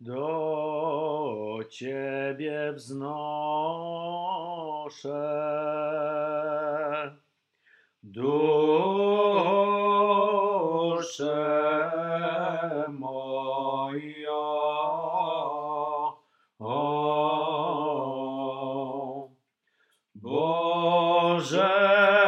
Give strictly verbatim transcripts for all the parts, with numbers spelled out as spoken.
do Ciebie wznoszę duszę moją. O, Boże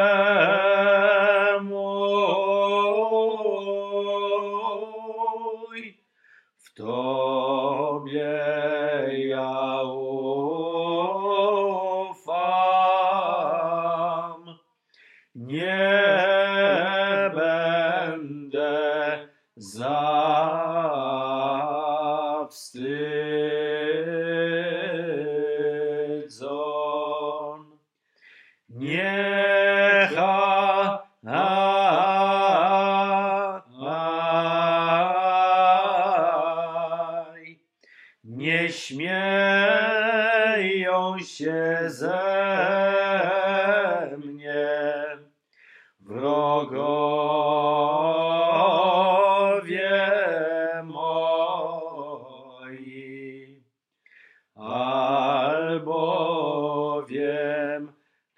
mój, w Tobie ja ufam, nie będę zawstydzon. Niechaj nie śmieją się ze mnie wrogowie moi, albowiem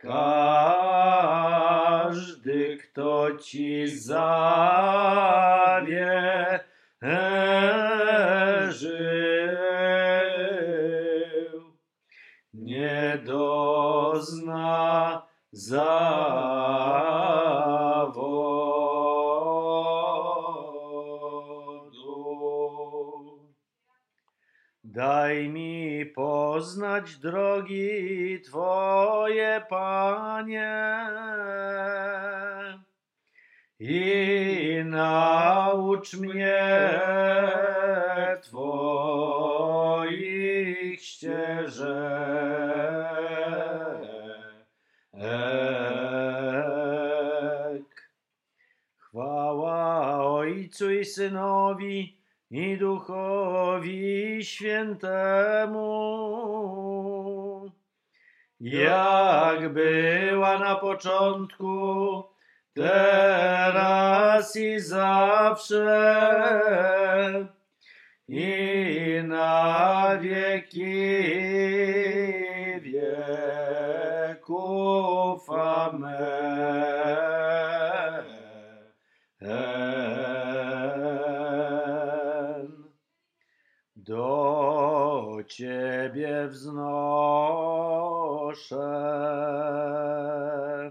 każdy, kto Ci zawierzył, nie dozna zawodu. Daj mi poznać drogi Twoje, Panie, i naucz mnie Twoich ścieżek. Chwała Ojcu i Synowi i Duchowi Świętemu, jak była na początku, teraz i zawsze, i na wieki wieków. Amen. Do Ciebie wznoszę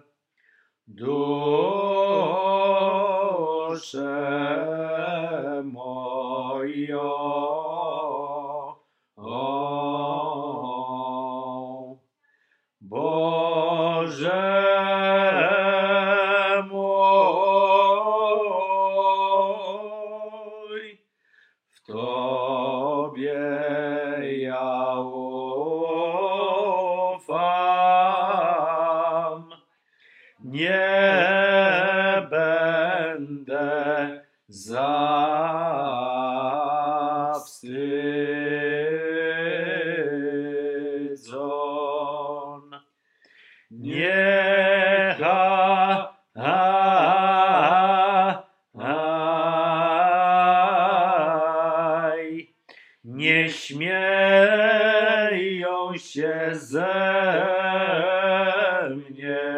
duszę moją. O, Boże mój, w Tobie ja ufam, nie będę zawstydzon. Niechaj nie śmieją się ze mnie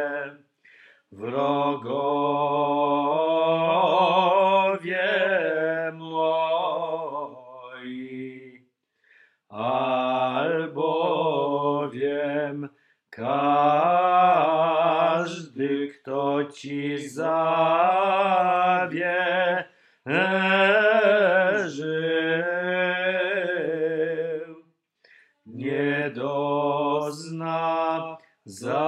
wrogowie moi, albowiem każdy, kto Ci zawierzył, nie dozna za